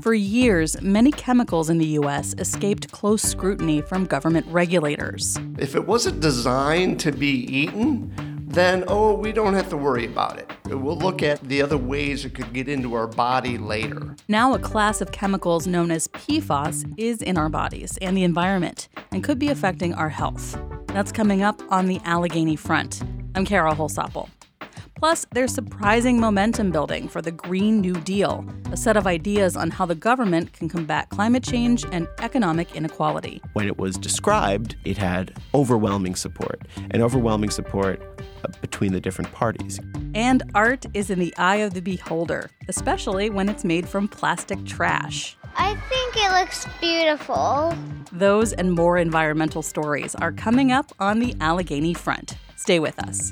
For years, many chemicals in the U.S. escaped close scrutiny from government regulators. If it wasn't designed to be eaten, then, we don't have to worry about it. We'll look at the other ways it could get into our body later. Now a class of chemicals known as PFAS is in our bodies and the environment and could be affecting our health. That's coming up on the Allegheny Front. I'm Kara Holsapple. Plus, there's surprising momentum building for the Green New Deal, a set of ideas on how the government can combat climate change and economic inequality. When it was described, it had overwhelming support between the different parties. And art is in the eye of the beholder, especially when it's made from plastic trash. I think it looks beautiful. Those and more environmental stories are coming up on the Allegheny Front. Stay with us.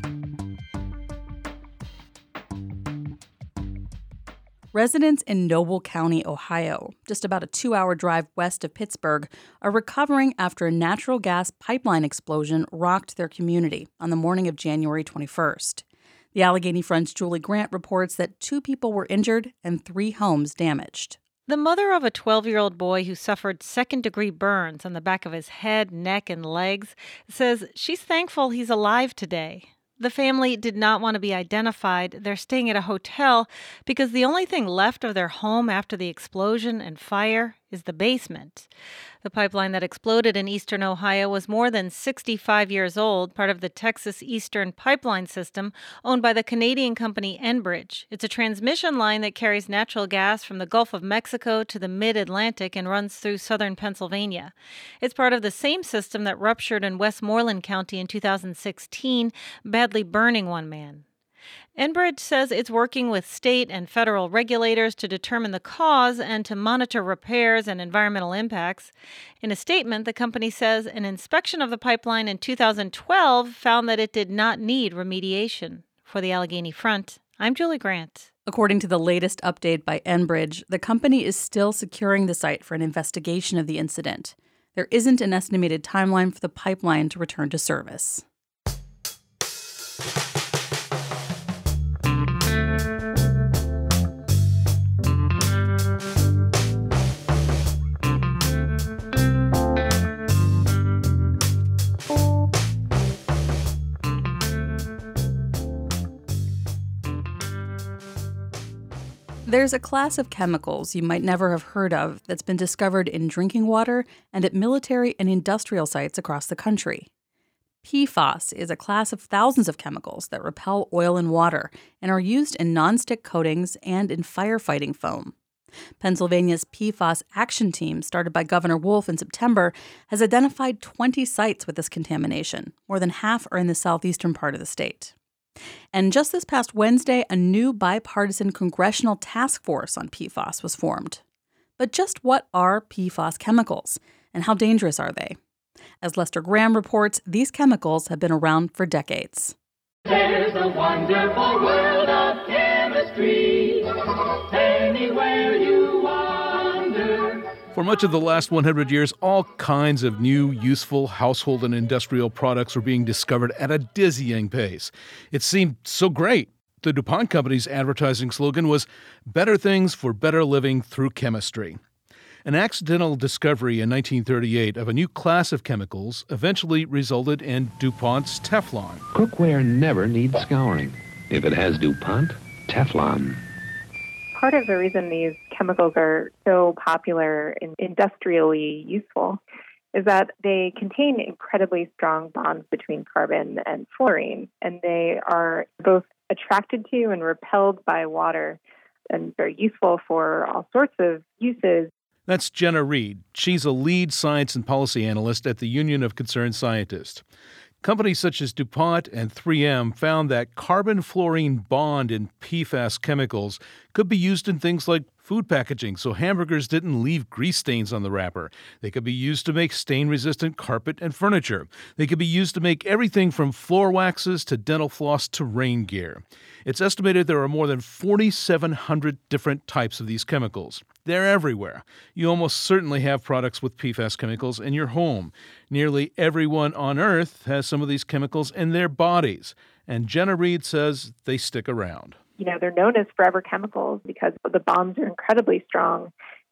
Residents in Noble County, Ohio, just about a 2-hour drive west of Pittsburgh, are recovering after a natural gas pipeline explosion rocked their community on the morning of January 21st. The Allegheny Front's Julie Grant reports that 2 people were injured and 3 homes damaged. The mother of a 12-year-old boy who suffered second-degree burns on the back of his head, neck, and legs says she's thankful he's alive today. The family did not want to be identified. They're staying at a hotel because the only thing left of their home after the explosion and fire is the basement. The pipeline that exploded in eastern Ohio was more than 65 years old, part of the Texas Eastern Pipeline System, owned by the Canadian company Enbridge. It's a transmission line that carries natural gas from the Gulf of Mexico to the mid-Atlantic and runs through southern Pennsylvania. It's part of the same system that ruptured in Westmoreland County in 2016, badly burning one man. Enbridge says it's working with state and federal regulators to determine the cause and to monitor repairs and environmental impacts. In a statement, the company says an inspection of the pipeline in 2012 found that it did not need remediation. For the Allegheny Front, I'm Julie Grant. According to the latest update by Enbridge, the company is still securing the site for an investigation of the incident. There isn't an estimated timeline for the pipeline to return to service. There's a class of chemicals you might never have heard of that's been discovered in drinking water and at military and industrial sites across the country. PFAS is a class of thousands of chemicals that repel oil and water and are used in nonstick coatings and in firefighting foam. Pennsylvania's PFAS Action Team, started by Governor Wolf in September, has identified 20 sites with this contamination. More than half are in the southeastern part of the state. And just this past Wednesday, a new bipartisan congressional task force on PFAS was formed. But just what are PFAS chemicals, and how dangerous are they? As Lester Graham reports, these chemicals have been around for decades. There's a wonderful world of chemistry, anywhere you wander. For much of the last 100 years, all kinds of new, useful household and industrial products were being discovered at a dizzying pace. It seemed so great. The DuPont Company's advertising slogan was, "Better things for better living through chemistry." An accidental discovery in 1938 of a new class of chemicals eventually resulted in DuPont's Teflon. Cookware never needs scouring. If it has DuPont, Teflon. Part of the reason these chemicals are so popular and industrially useful is that they contain incredibly strong bonds between carbon and fluorine, and they are both attracted to and repelled by water and very useful for all sorts of uses. That's Jenna Reed. She's a lead science and policy analyst at the Union of Concerned Scientists. Companies such as DuPont and 3M found that carbon-fluorine bond in PFAS chemicals could be used in things like food packaging, so hamburgers didn't leave grease stains on the wrapper. They could be used to make stain-resistant carpet and furniture. They could be used to make everything from floor waxes to dental floss to rain gear. It's estimated there are more than 4,700 different types of these chemicals. They're everywhere. You almost certainly have products with PFAS chemicals in your home. Nearly everyone on Earth has some of these chemicals in their bodies. And Jenna Reed says they stick around. They're known as forever chemicals because the bonds are incredibly strong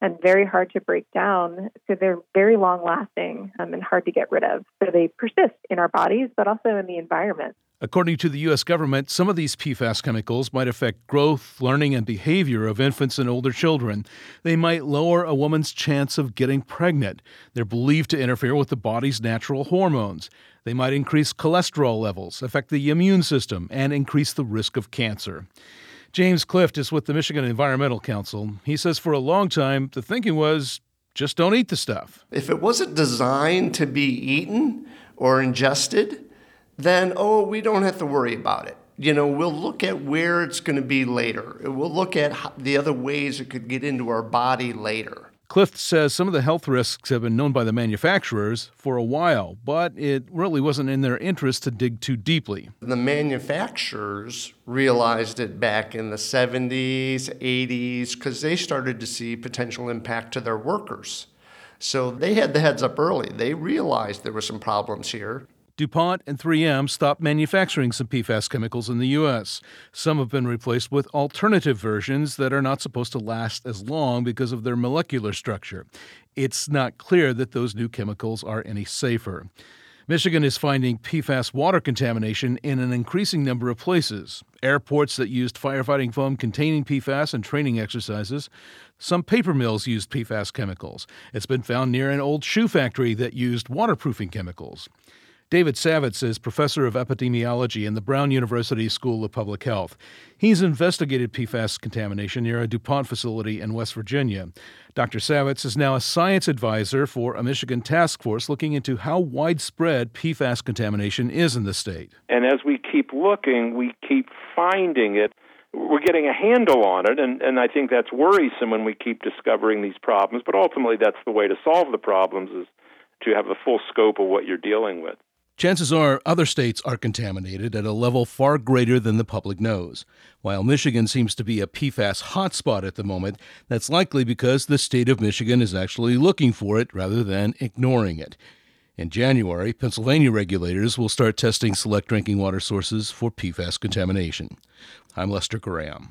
and very hard to break down. So they're very long-lasting and hard to get rid of. So they persist in our bodies, but also in the environment. According to the U.S. government, some of these PFAS chemicals might affect growth, learning, and behavior of infants and older children. They might lower a woman's chance of getting pregnant. They're believed to interfere with the body's natural hormones. They might increase cholesterol levels, affect the immune system, and increase the risk of cancer. James Clift is with the Michigan Environmental Council. He says for a long time, the thinking was, just don't eat the stuff. If it wasn't designed to be eaten or ingested, then, we don't have to worry about it. We'll look at where it's going to be later. We'll look at the other ways it could get into our body later. Clift says some of the health risks have been known by the manufacturers for a while, but it really wasn't in their interest to dig too deeply. The manufacturers realized it back in the 70s, 80s, because they started to see potential impact to their workers. So they had the heads up early. They realized there were some problems here. DuPont and 3M stopped manufacturing some PFAS chemicals in the U.S. Some have been replaced with alternative versions that are not supposed to last as long because of their molecular structure. It's not clear that those new chemicals are any safer. Michigan is finding PFAS water contamination in an increasing number of places. Airports that used firefighting foam containing PFAS and training exercises. Some paper mills used PFAS chemicals. It's been found near an old shoe factory that used waterproofing chemicals. David Savitz is professor of epidemiology in the Brown University School of Public Health. He's investigated PFAS contamination near a DuPont facility in West Virginia. Dr. Savitz is now a science advisor for a Michigan task force looking into how widespread PFAS contamination is in the state. And as we keep looking, we keep finding it. We're getting a handle on it, and I think that's worrisome when we keep discovering these problems. But ultimately, that's the way to solve the problems, is to have the full scope of what you're dealing with. Chances are other states are contaminated at a level far greater than the public knows. While Michigan seems to be a PFAS hotspot at the moment, that's likely because the state of Michigan is actually looking for it rather than ignoring it. In January, Pennsylvania regulators will start testing select drinking water sources for PFAS contamination. I'm Lester Graham.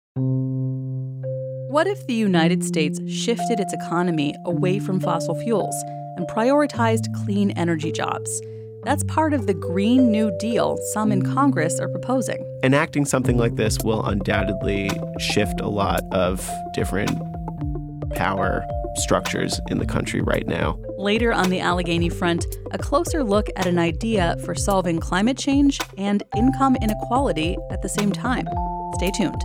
What if the United States shifted its economy away from fossil fuels and prioritized clean energy jobs? That's part of the Green New Deal some in Congress are proposing. Enacting something like this will undoubtedly shift a lot of different power structures in the country right now. Later on the Allegheny front, a closer look at an idea for solving climate change and income inequality at the same time. Stay tuned.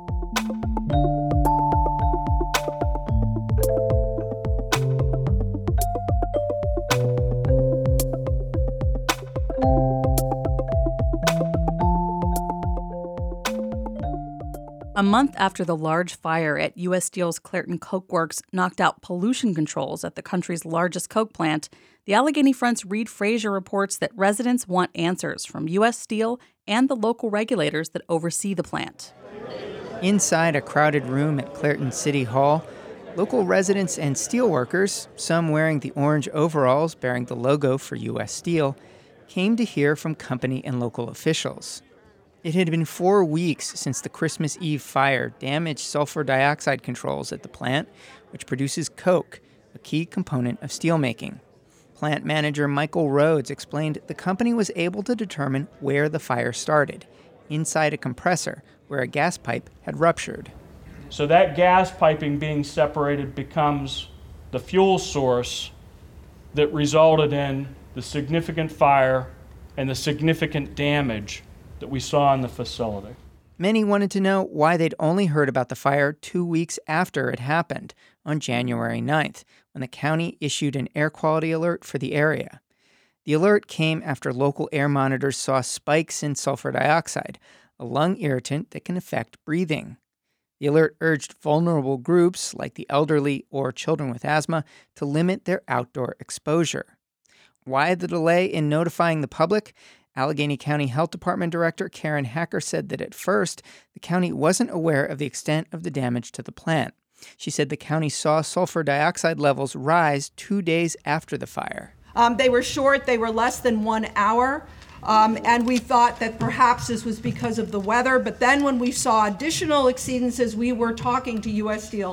A month after the large fire at U.S. Steel's Clairton Coke Works knocked out pollution controls at the country's largest coke plant, the Allegheny Front's Reid Frazier reports that residents want answers from U.S. Steel and the local regulators that oversee the plant. Inside a crowded room at Clairton City Hall, local residents and steelworkers, some wearing the orange overalls bearing the logo for U.S. Steel, came to hear from company and local officials. It had been 4 weeks since the Christmas Eve fire damaged sulfur dioxide controls at the plant, which produces coke, a key component of steelmaking. Plant manager Michael Rhodes explained the company was able to determine where the fire started, inside a compressor where a gas pipe had ruptured. So that gas piping being separated becomes the fuel source that resulted in the significant fire and the significant damage that we saw in the facility. Many wanted to know why they'd only heard about the fire 2 weeks after it happened, on January 9th, when the county issued an air quality alert for the area. The alert came after local air monitors saw spikes in sulfur dioxide, a lung irritant that can affect breathing. The alert urged vulnerable groups, like the elderly or children with asthma, to limit their outdoor exposure. Why the delay in notifying the public? Allegheny County Health Department Director Karen Hacker said that at first, the county wasn't aware of the extent of the damage to the plant. She said the county saw sulfur dioxide levels rise 2 days after the fire. They were short. They were less than 1 hour. And we thought that perhaps this was because of the weather. But then when we saw additional exceedances, we were talking to U.S. Steel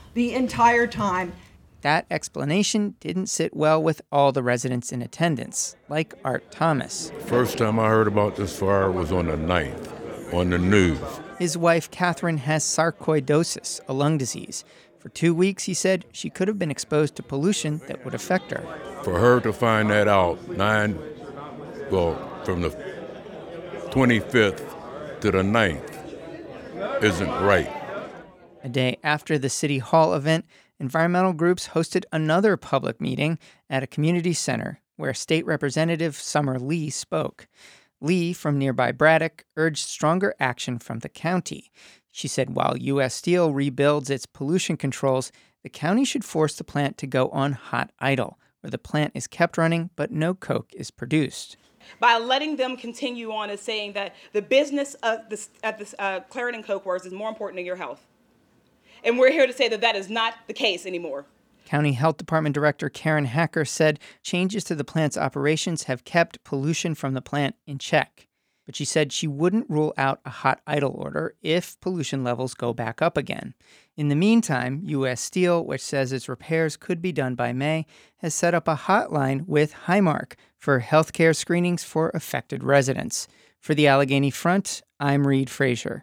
the entire time. That explanation didn't sit well with all the residents in attendance, like Art Thomas. First time I heard about this fire was on the 9th, on the news. His wife, Catherine, has sarcoidosis, a lung disease. For 2 weeks, he said, she could have been exposed to pollution that would affect her. For her to find that out from the 25th to the 9th isn't right. A day after the City Hall event, environmental groups hosted another public meeting at a community center where State Representative Summer Lee spoke. Lee, from nearby Braddock, urged stronger action from the county. She said while U.S. Steel rebuilds its pollution controls, the county should force the plant to go on hot idle, where the plant is kept running but no coke is produced. By letting them continue on as saying that the business of Clarendon Coke Works is more important than your health. And we're here to say that that is not the case anymore. County Health Department Director Karen Hacker said changes to the plant's operations have kept pollution from the plant in check. But she said she wouldn't rule out a hot idle order if pollution levels go back up again. In the meantime, U.S. Steel, which says its repairs could be done by May, has set up a hotline with Highmark for healthcare screenings for affected residents. For the Allegheny Front, I'm Reed Frazier.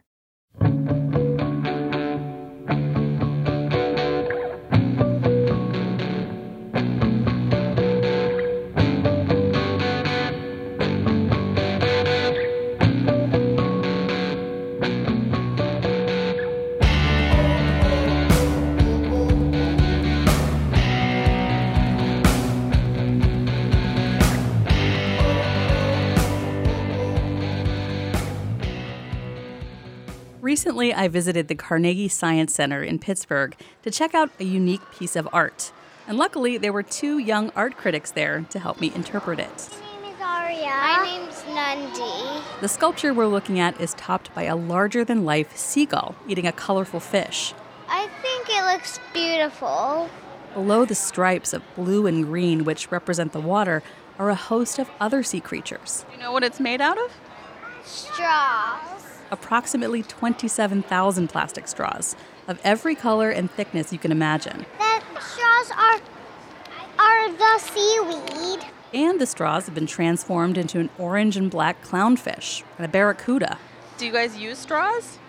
Recently, I visited the Carnegie Science Center in Pittsburgh to check out a unique piece of art. And luckily, there were two young art critics there to help me interpret it. My name is Aria. My name's Nandi. The sculpture we're looking at is topped by a larger-than-life seagull eating a colorful fish. I think it looks beautiful. Below the stripes of blue and green, which represent the water, are a host of other sea creatures. Do you know what it's made out of? Straws. Approximately 27,000 plastic straws of every color and thickness you can imagine. The straws are the seaweed. And the straws have been transformed into an orange and black clownfish and a barracuda. Do you guys use straws?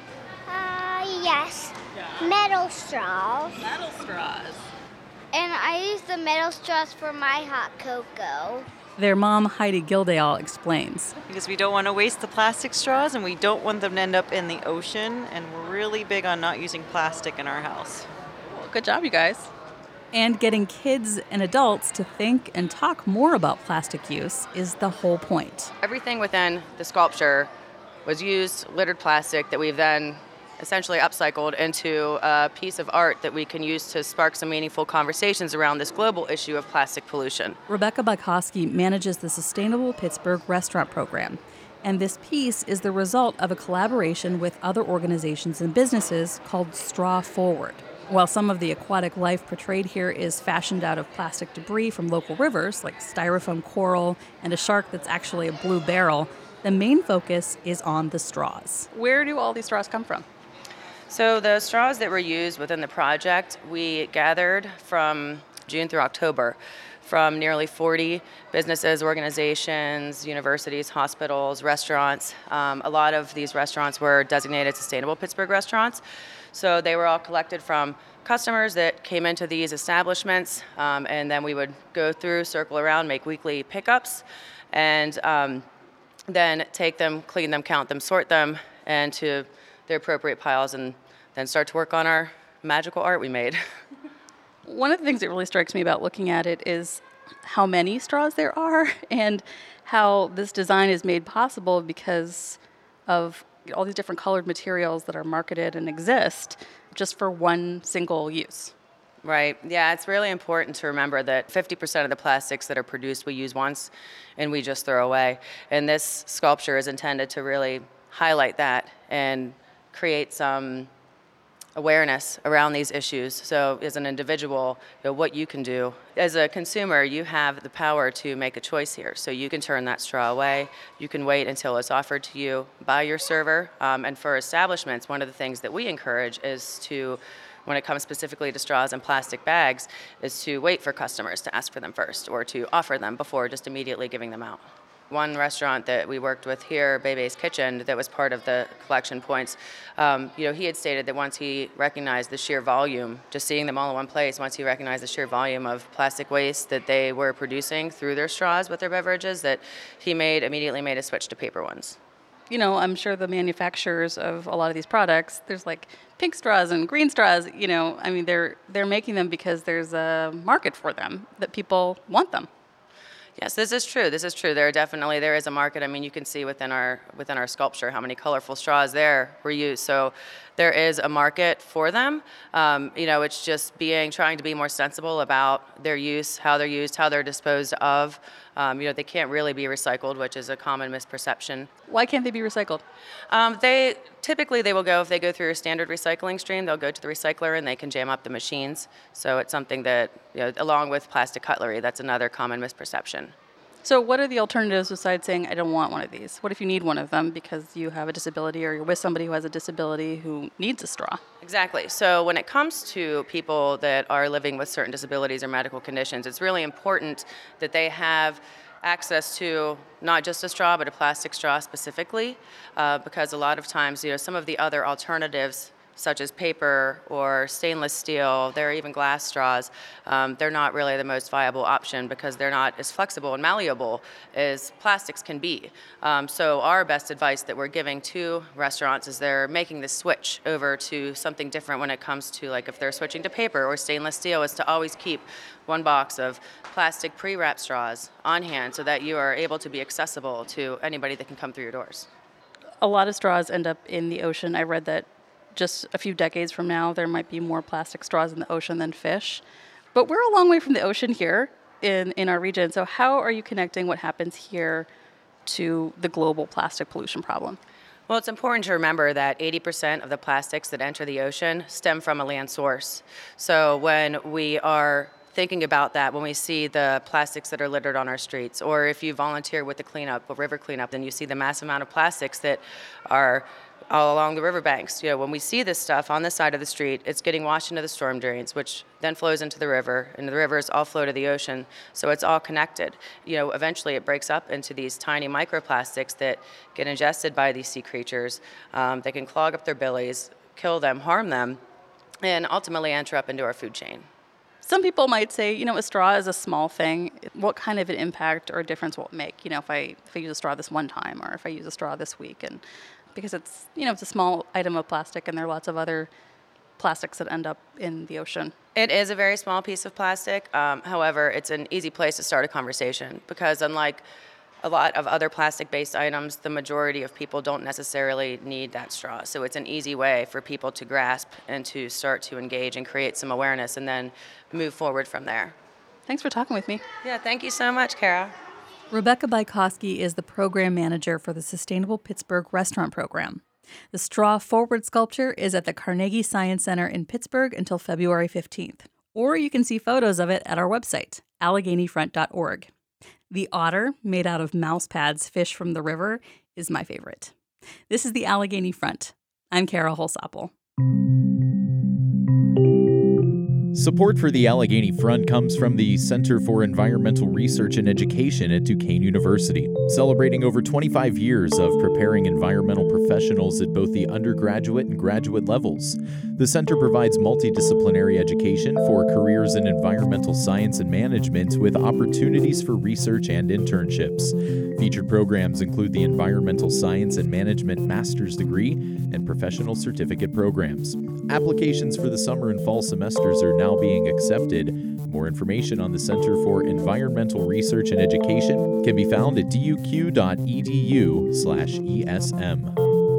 Yes. Yeah. Metal straws. Metal straws. And I use the metal straws for my hot cocoa. Their mom, Heidi Gildale, explains. Because we don't want to waste the plastic straws and we don't want them to end up in the ocean, and we're really big on not using plastic in our house. Well, good job, you guys. And getting kids and adults to think and talk more about plastic use is the whole point. Everything within the sculpture was used littered plastic that we've then essentially upcycled into a piece of art that we can use to spark some meaningful conversations around this global issue of plastic pollution. Rebecca Bykowski manages the Sustainable Pittsburgh Restaurant Program, and this piece is the result of a collaboration with other organizations and businesses called Straw Forward. While some of the aquatic life portrayed here is fashioned out of plastic debris from local rivers, like styrofoam coral and a shark that's actually a blue barrel, the main focus is on the straws. Where do all these straws come from? So the straws that were used within the project, we gathered from June through October from nearly 40 businesses, organizations, universities, hospitals, restaurants. A lot of these restaurants were designated Sustainable Pittsburgh restaurants. So they were all collected from customers that came into these establishments, and then we would go through, circle around, make weekly pickups, and then take them, clean them, count them, sort them, and to their appropriate piles, and then start to work on our magical art we made. One of the things that really strikes me about looking at it is how many straws there are and how this design is made possible because of all these different colored materials that are marketed and exist just for one single use. Right. Yeah, it's really important to remember that 50% of the plastics that are produced we use once and we just throw away. And this sculpture is intended to really highlight that and create some awareness around these issues. So as an individual, what you can do. As a consumer, you have the power to make a choice here. So you can turn that straw away. You can wait until it's offered to you by your server. And for establishments, one of the things that we encourage is to when it comes specifically to straws and plastic bags is to wait for customers to ask for them first or to offer them before just immediately giving them out. One restaurant that we worked with here, Bebe's Kitchen, that was part of the collection points, he had stated that once he recognized the sheer volume, just seeing them all in one place, once he recognized the sheer volume of plastic waste that they were producing through their straws with their beverages, that he immediately made a switch to paper ones. I'm sure the manufacturers of a lot of these products, there's like pink straws and green straws, they're making them because there's a market for them, that people want them. Yes, this is true. There is a market. I mean, you can see within our sculpture how many colorful straws there were used. So there is a market for them. It's just trying to be more sensible about their use, how they're used, how they're disposed of. They can't really be recycled, which is a common misperception. Why can't they be recycled? They will go, if they go through a standard recycling stream, they'll go to the recycler and they can jam up the machines. So it's something that, along with plastic cutlery, that's another common misperception. So what are the alternatives besides saying, I don't want one of these? What if you need one of them because you have a disability or you're with somebody who has a disability who needs a straw? Exactly. So when it comes to people that are living with certain disabilities or medical conditions, it's really important that they have access to not just a straw, but a plastic straw specifically, because a lot of times, some of the other alternatives, such as paper or stainless steel, there are even glass straws, they're not really the most viable option because they're not as flexible and malleable as plastics can be. So our best advice that we're giving to restaurants is they're making the switch over to something different when it comes to, like, if they're switching to paper or stainless steel, is to always keep one box of plastic pre-wrapped straws on hand so that you are able to be accessible to anybody that can come through your doors. A lot of straws end up in the ocean. I read that just a few decades from now, there might be more plastic straws in the ocean than fish. But we're a long way from the ocean here in our region. So how are you connecting what happens here to the global plastic pollution problem? Well, it's important to remember that 80% of the plastics that enter the ocean stem from a land source. So when we are thinking about that, when we see the plastics that are littered on our streets, or if you volunteer with the cleanup, or river cleanup, then you see the massive amount of plastics that are all along the riverbanks. When we see this stuff on the side of the street, it's getting washed into the storm drains, which then flows into the river, and the rivers all flow to the ocean. So it's all connected. Eventually it breaks up into these tiny microplastics that get ingested by these sea creatures. They can clog up their bellies, kill them, harm them, and ultimately enter up into our food chain. Some people might say, a straw is a small thing. What kind of an impact or difference will it make? If I use a straw this one time, or if I use a straw this week, and because it's a small item of plastic, and there are lots of other plastics that end up in the ocean. It is a very small piece of plastic. However, it's an easy place to start a conversation because unlike a lot of other plastic-based items, the majority of people don't necessarily need that straw. So it's an easy way for people to grasp and to start to engage and create some awareness and then move forward from there. Thanks for talking with me. Yeah, thank you so much, Kara. Rebecca Bykowski is the program manager for the Sustainable Pittsburgh Restaurant Program. The Straw Forward sculpture is at the Carnegie Science Center in Pittsburgh until February 15th. Or you can see photos of it at our website, AlleghenyFront.org. The otter, made out of mouse pads fish from the river, is my favorite. This is the Allegheny Front. I'm Kara Holsapple. Support for the Allegheny Front comes from the Center for Environmental Research and Education at Duquesne University, celebrating over 25 years of preparing environmental professionals at both the undergraduate and graduate levels. The center provides multidisciplinary education for careers in environmental science and management with opportunities for research and internships. Featured programs include the Environmental Science and Management Master's Degree and Professional Certificate programs. Applications for the summer and fall semesters are now being accepted. More information on the Center for Environmental Research and Education can be found at duq.edu/ESM.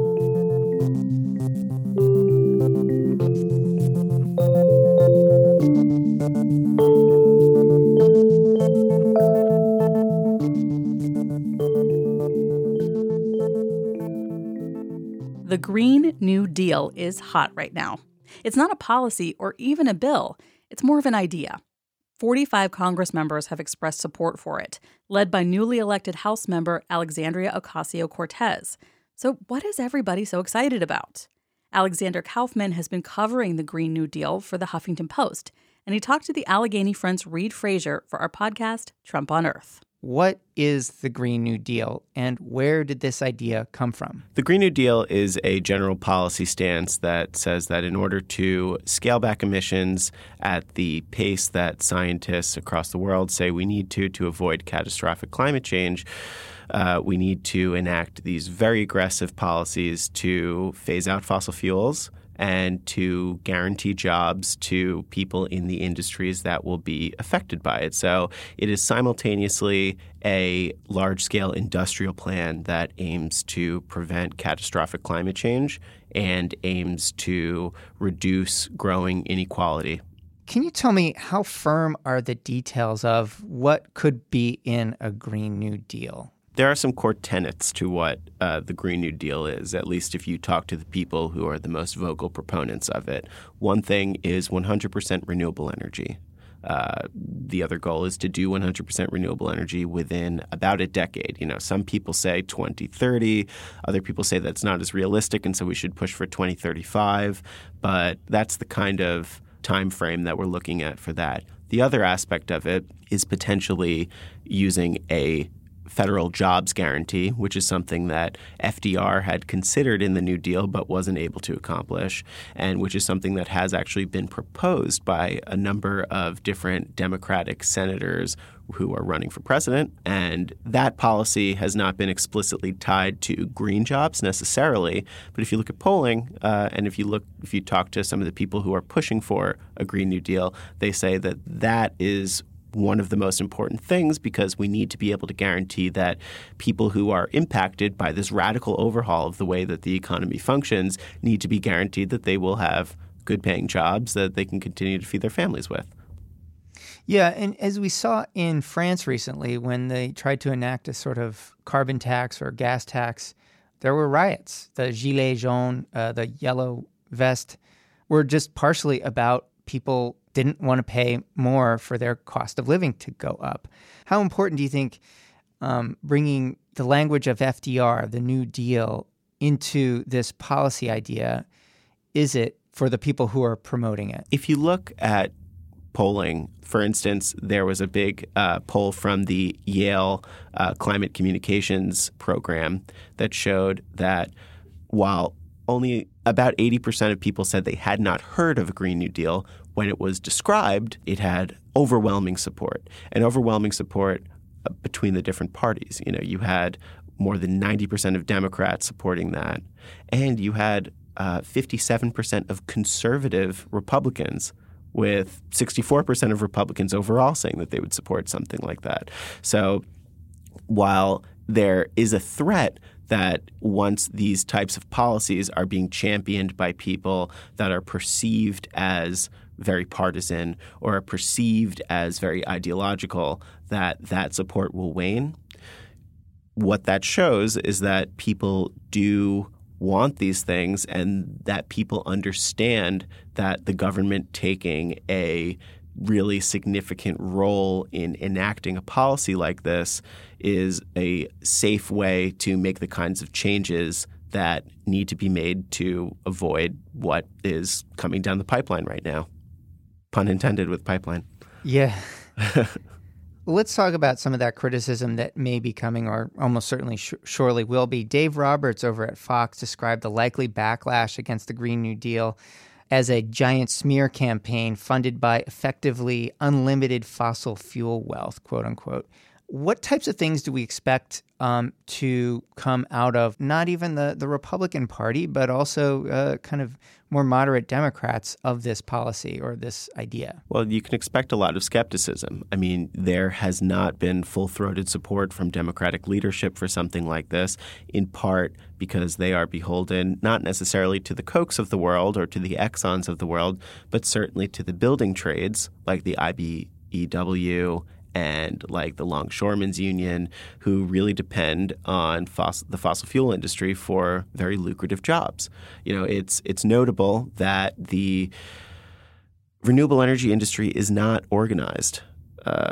The Green New Deal is hot right now. It's not a policy or even a bill. It's more of an idea. 45 Congress members have expressed support for it, led by newly elected House member Alexandria Ocasio-Cortez. So what is everybody so excited about? Alexander Kaufman has been covering the Green New Deal for the Huffington Post, and he talked to the Allegheny Front's Reed Frazier for our podcast, Trump on Earth. What is the Green New Deal, and where did this idea come from? The Green New Deal is a general policy stance that says that in order to scale back emissions at the pace that scientists across the world say we need to avoid catastrophic climate change, we need to enact these very aggressive policies to phase out fossil fuels and to guarantee jobs to people in the industries that will be affected by it. So it is simultaneously a large-scale industrial plan that aims to prevent catastrophic climate change and aims to reduce growing inequality. Can you tell me how firm are the details of what could be in a Green New Deal? There are some core tenets to what the Green New Deal is, at least if you talk to the people who are the most vocal proponents of it. One thing is 100% renewable energy. The other goal is to do 100% renewable energy within about a decade. You know, some people say 2030. Other people say that's not as realistic, and so we should push for 2035. But that's the kind of time frame that we're looking at for that. The other aspect of it is potentially using a federal jobs guarantee, which is something that FDR had considered in the New Deal but wasn't able to accomplish, and which is something that has actually been proposed by a number of different Democratic senators who are running for president. And that policy has not been explicitly tied to green jobs necessarily. But if you look at polling and if you talk to some of the people who are pushing for a Green New Deal, they say that that is one of the most important things because we need to be able to guarantee that people who are impacted by this radical overhaul of the way that the economy functions need to be guaranteed that they will have good paying jobs that they can continue to feed their families with. Yeah, and as we saw in France recently when they tried to enact a sort of carbon tax or gas tax, there were riots. The Gilets jaunes, the yellow vest, were just partially about people didn't want to pay more for their cost of living to go up. How important do you think bringing the language of FDR, the New Deal, into this policy idea is it for the people who are promoting it? If you look at polling, for instance, there was a big poll from the Yale Climate Communications Program that showed that while only about 80% of people said they had not heard of a Green New Deal, when it was described, it had overwhelming support, and overwhelming support between the different parties. You know, you had more than 90% of Democrats supporting that, and you had 57% of conservative Republicans, with 64% of Republicans overall saying that they would support something like that. So while there is a threat that once these types of policies are being championed by people that are perceived as very partisan or are perceived as very ideological, that support will wane. What that shows is that people do want these things and that people understand that the government taking a really significant role in enacting a policy like this is a safe way to make the kinds of changes that need to be made to avoid what is coming down the pipeline right now. Pun intended with pipeline. Yeah. Let's talk about some of that criticism that may be coming or almost certainly surely will be. Dave Roberts over at Fox described the likely backlash against the Green New Deal as a giant smear campaign funded by effectively unlimited fossil fuel wealth, quote unquote. What types of things do we expect to come out of not even the Republican Party, but also kind of more moderate Democrats of this policy or this idea? Well, you can expect a lot of skepticism. I mean, there has not been full-throated support from Democratic leadership for something like this, in part because they are beholden not necessarily to the Kochs of the world or to the Exxons of the world, but certainly to the building trades like the IBEW and like the Longshoremen's Union, who really depend on the fossil fuel industry for very lucrative jobs. You know, it's notable that the renewable energy industry is not organized.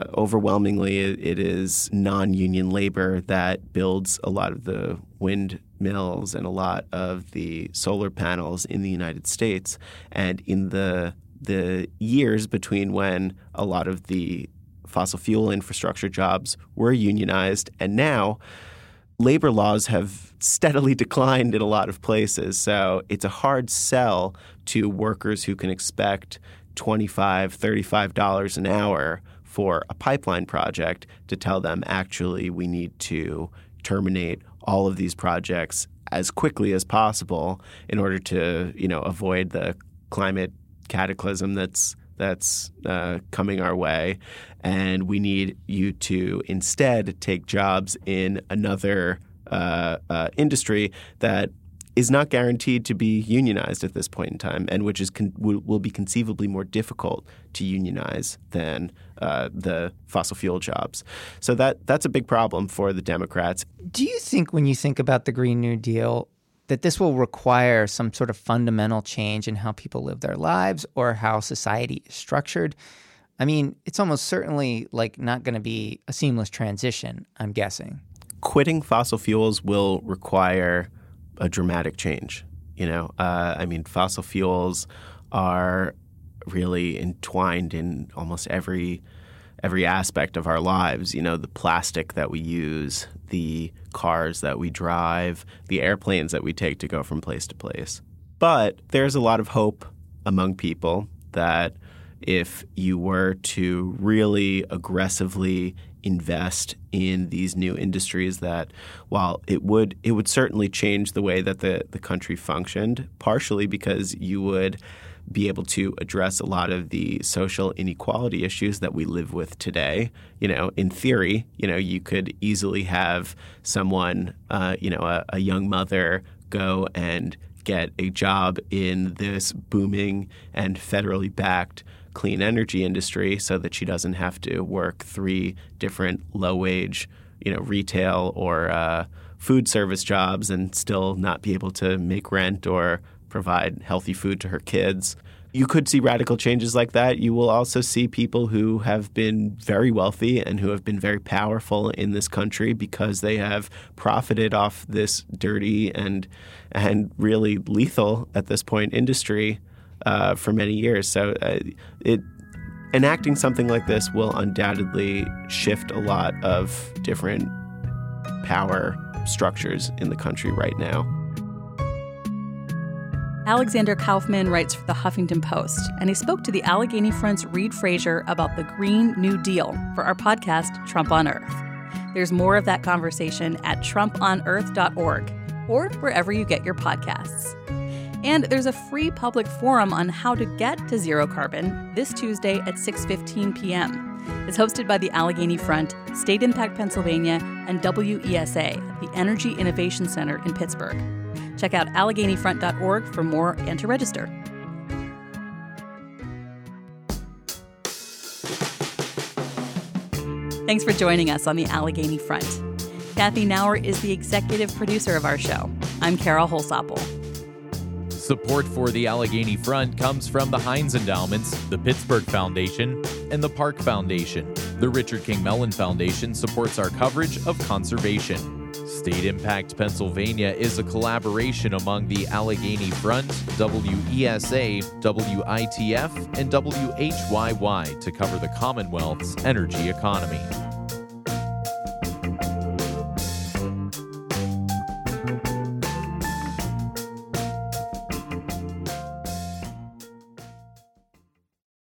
Overwhelmingly, it is non-union labor that builds a lot of the wind windmills and a lot of the solar panels in the United States. And in the years between when a lot of the fossil fuel infrastructure jobs were unionized and now, labor laws have steadily declined in a lot of places. So it's a hard sell to workers who can expect $25, $35 an hour for a pipeline project to tell them, actually, we need to terminate all of these projects as quickly as possible in order to, avoid the climate cataclysm that's coming our way. And we need you to instead take jobs in another industry that is not guaranteed to be unionized at this point in time, and which is will be conceivably more difficult to unionize than the fossil fuel jobs. So that's a big problem for the Democrats. Do you think, when you think about the Green New Deal, that this will require some sort of fundamental change in how people live their lives or how society is structured? I mean, it's almost certainly not going to be a seamless transition, I'm guessing. Quitting fossil fuels will require a dramatic change. Fossil fuels are really entwined in almost every aspect of our lives. The plastic that we use, the cars that we drive, the airplanes that we take to go from place to place. But there's a lot of hope among people that if you were to really aggressively invest in these new industries, that while it would certainly change the way that the country functioned, partially because you would be able to address a lot of the social inequality issues that we live with today. In theory, you could easily have someone, a young mother go and get a job in this booming and federally backed clean energy industry so that she doesn't have to work 3 different low-wage, retail or food service jobs and still not be able to make rent or provide healthy food to her kids. You could see radical changes like that. You will also see people who have been very wealthy and who have been very powerful in this country because they have profited off this dirty and really lethal at this point industry for many years. So enacting something like this will undoubtedly shift a lot of different power structures in the country right now. Alexander Kaufman writes for the Huffington Post, and he spoke to the Allegheny Front's Reid Frazier about the Green New Deal for our podcast, Trump on Earth. There's more of that conversation at trumponearth.org or wherever you get your podcasts. And there's a free public forum on how to get to zero carbon this Tuesday at 6:15 p.m. It's hosted by the Allegheny Front, State Impact Pennsylvania, and WESA, the Energy Innovation Center in Pittsburgh. Check out AlleghenyFront.org for more and to register. Thanks for joining us on the Allegheny Front. Kathy Nauer is the executive producer of our show. I'm Carol Holsapple. Support for the Allegheny Front comes from the Heinz Endowments, the Pittsburgh Foundation, and the Park Foundation. The Richard King Mellon Foundation supports our coverage of conservation. State Impact Pennsylvania is a collaboration among the Allegheny Front, WESA, WITF, and WHYY to cover the Commonwealth's energy economy.